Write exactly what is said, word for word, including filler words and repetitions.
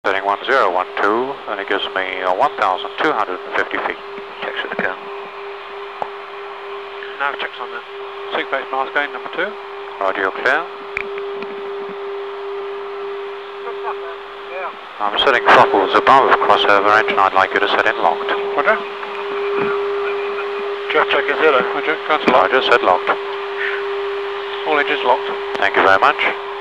Setting one zero one two, and it gives me uh, one thousand two hundred fifty feet. Checks at the gun. Nav checks on that. Sig base mask gain number two. Roger, you're clear. I'm setting throttles above crossover engine. I'd like you to set in locked. Roger. Just check is zero. Roger, cancel lock. Roger, set locked. All engines locked. Thank you very much.